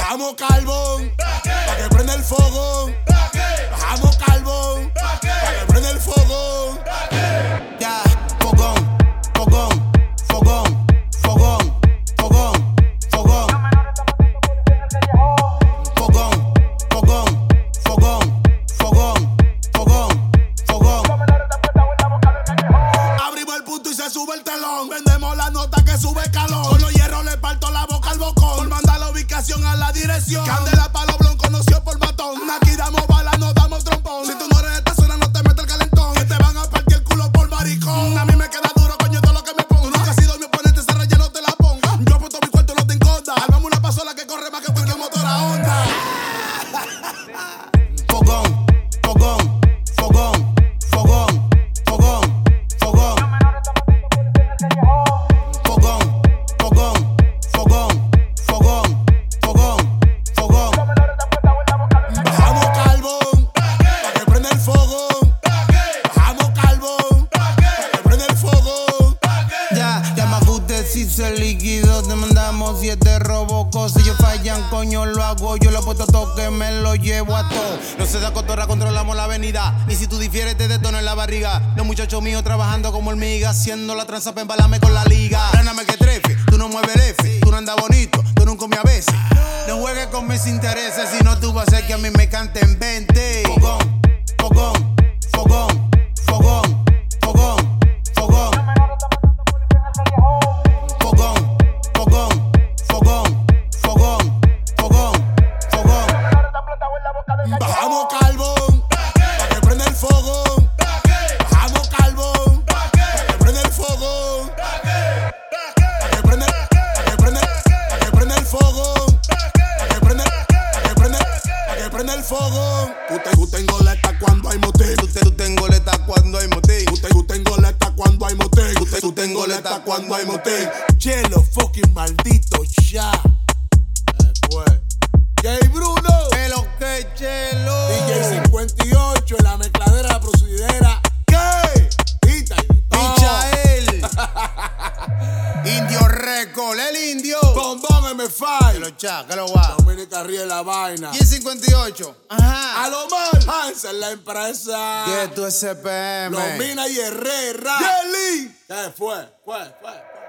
Bajamos carbón, pa' que prenda el fogón. Bajamos carbón, pa' que prenda el fogón. Ya, fogón, fogón, fogón, fogón, fogón, fogón. Fogón, fogón, fogón, fogón, fogón, fogón. Abrimos el punto y se sube el telón. Vendemos la nota que sube calor. Con los hierros le parto la boca al bocón. Por mandar la ubicación a la dirección. Candela pa' los blon conoció por matón. Aquí damos bala, no damos trompón. Si tú no eres de esta zona, no te metas el calentón. Que te van a partir el culo por maricón. A mí me queda duro, coño, todo lo que me pongo. Tú nunca has sido mi oponente, esa raya no te la pongo. Yo apuesto mi cuarto, no te encoda. Armamos una pasola que corre más que cualquier motor a Honda. Fogón, fogón, fogón, fogón, fogón, fogón. Fogón, fogón, fogón, fogón, fogón, fogón. Bajamos carbón, pa' que prenda el fogón. Bajamos carbón, pa' que prenda el fogón. Ya me ajuste si soy líquido, te mandamos 7 robocos. Si ellos fallan, coño, lo hago. Yo lo puesto toque, me lo llevo a todo. No se da cotorra, controlamos la avenida. Y si tú difieres, te detono en la barriga. Los muchachos míos trabajando como hormigas, haciendo la tranza pa' embalarme con la liga. Gáname que trefe, tú no mueves el F. Tú no andas bonito, tú nunca me a veces. No juegues con mis intereses, si no tú vas a hacer que a mí me canten 20. Fogón, fogón, fogón, fogón, fogón, fogón. Fogón, fogón, fogón, fogón, fogón, fogón. Bajamos carbón, pa' que prenda el fogón. Bajamos carbón, pa' que prenda el fogón. Pa' que prenda el fogón. Pa' que prenda el fogón. Tú tengo leta cuando hay motín. Tú tengo leta cuando hay motín. Tú tengo leta cuando hay motín. Tú tengo leta cuando hay motín. Chelo, fucking maldito ya. Pues. Jay Bruno. Pero que chelo. DJ 58 en la mezcladera, la procedera. ¿Qué? Pita y de todo. Michael. Indio Record, el indio. Bombón M5. Que lo cha, que lo va. Dominica ríe la vaina. Y el 58. Ajá. A lo mal. Hansa en la empresa. Que tu SPM. Lomina y Herrera. Yeli. ¿Qué fue?